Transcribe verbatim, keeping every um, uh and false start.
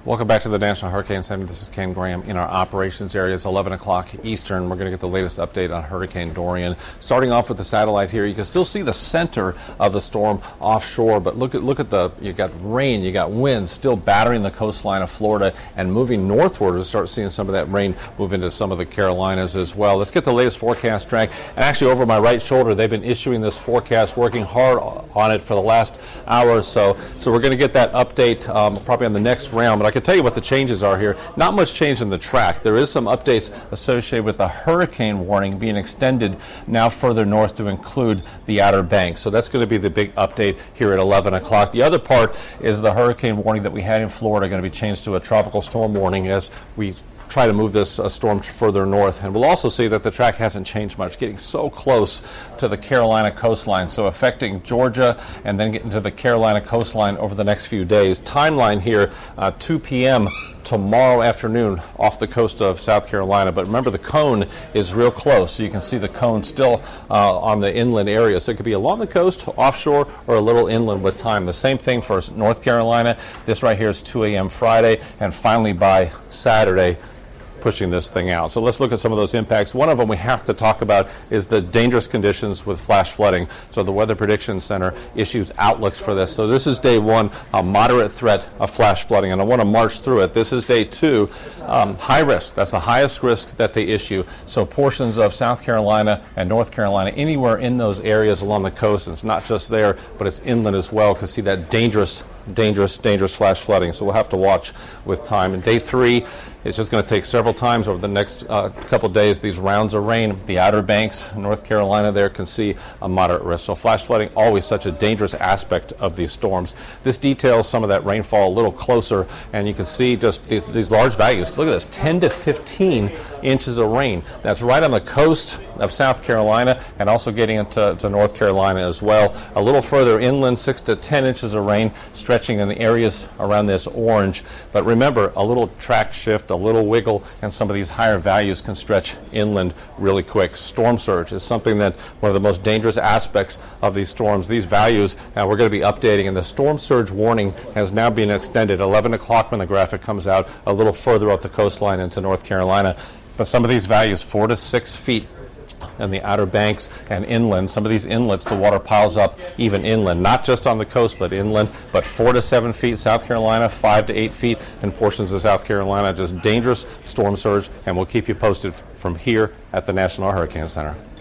Welcome back to the National Hurricane Center. This is Ken Graham in our operations area. It's eleven o'clock Eastern. We're going to get the latest update on Hurricane Dorian. Starting off with the satellite here, you can still see the center of the storm offshore, but look at look at the, you got rain, you got winds still battering the coastline of Florida and moving northward to start seeing some of that rain move into some of the Carolinas as well. Let's get the latest forecast track. And actually over my right shoulder, they've been issuing this forecast, working hard on it for the last hour or so. So we're going to get that update um, probably on the next round. But I can tell you what the changes are here. Not much change in the track. There is some updates associated with the hurricane warning being extended now further north to include the Outer Banks. So that's going to be the big update here at eleven o'clock. The other part is the hurricane warning that we had in Florida going to be changed to a tropical storm warning as we try to move this uh, storm further north. And we'll also see that the track hasn't changed much, getting so close to the Carolina coastline, so affecting Georgia and then getting to the Carolina coastline over the next few days. Timeline here, uh, two p.m. tomorrow afternoon off the coast of South Carolina. But remember, the cone is real close, so you can see the cone still uh, on the inland area. So it could be along the coast, offshore, or a little inland with time. The same thing for North Carolina. This right here is two a.m. Friday, and finally by Saturday, pushing this thing out. So let's look at some of those impacts. One of them we have to talk about is the dangerous conditions with flash flooding. So the Weather Prediction Center issues outlooks for this. So this is day one, a moderate threat of flash flooding, and I want to march through it. This is day two, um, high risk. That's the highest risk that they issue. So portions of South Carolina and North Carolina, anywhere in those areas along the coast, and it's not just there, but it's inland as well, can see that dangerous dangerous, dangerous flash flooding. So we'll have to watch with time. And day three, it's just going to take several times over the next uh, couple of days, these rounds of rain. The Outer Banks, North Carolina there, can see a moderate risk. So flash flooding, always such a dangerous aspect of these storms. This details some of that rainfall a little closer, and you can see just these, these large values. Look at this, ten to fifteen inches of rain. That's right on the coast of South Carolina and also getting into to North Carolina as well. A little further inland, six to ten inches of rain stretching in the areas around this orange. But remember, a little track shift, a little wiggle, and some of these higher values can stretch inland really quick. Storm surge is something that one of the most dangerous aspects of these storms. These values, uh, we're going to be updating, and the storm surge warning has now been extended eleven o'clock when the graphic comes out, a little further up the coastline into North Carolina. But some of these values, four to six feet in the Outer Banks and inland. Some of these inlets, the water piles up even inland, not just on the coast, but inland. But four to seven feet South Carolina, five to eight feet in portions of South Carolina. Just dangerous storm surge, and we'll keep you posted from here at the National Hurricane Center.